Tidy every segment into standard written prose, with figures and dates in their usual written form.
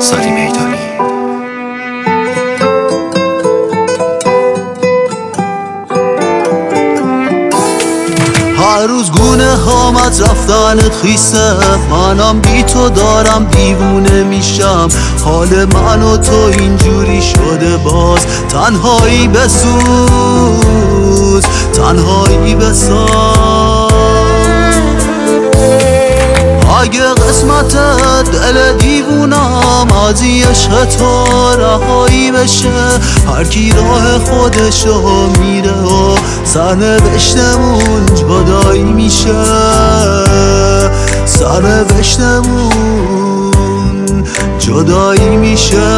سالی میدانی. هر روز گونه هامت رفتن خیسه، منم بی تو دارم دیوونه میشم. حال من و تو اینجوری شده، باز تنهایی بسوز، تنهایی بساز. اگه قسمتت دل دیوونم از عشق تو رهایی بشه، هر کی راه خودشو میره و سرنوشتمون جدایی میشه، سرنوشتمون جدایی میشه.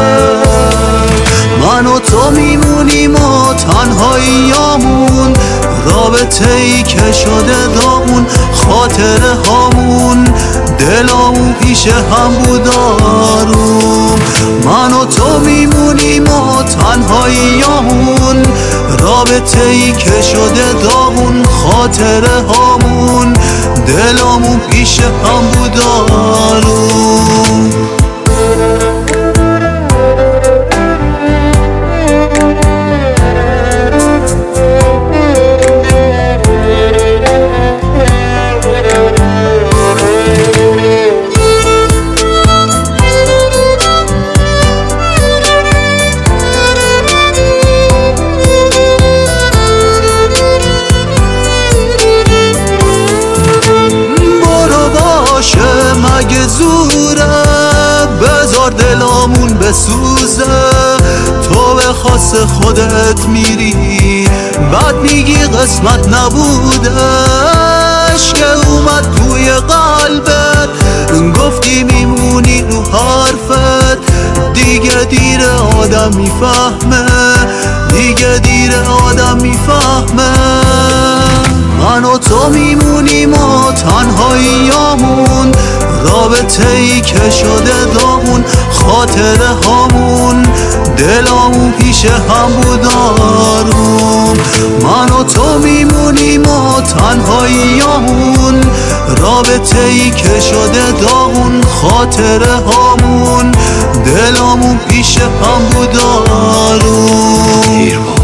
من و تو میمونیم و تنهاییامون، رابطه ای که شده داغون، خاطره هامون دلامون پیش هم بود آروم. من و تو میمونیم و تنهاییامون، رابطه ای که شده داغون، خاطره هامون دلامون پیش هم بود آروم. مگه زوره بذار دلامون بسوزه، تو به خاص خودت میری بعد میگی قسمت نبودش، که اومد توی قلبت گفتی میمونی رو حرفت. دیگه دیر آدم میفهمه، دیگه دیر آدم میفهمه. من و تو میمونیم و تنهاییامون، رابطه ای که شده داغون، خاطره هامون دلامون پیش هم بود آروم. من و تو میمونیم و تنهاییامون، رابطه ای که شده داغون، خاطره هامون دلامون پیش هم بود آروم.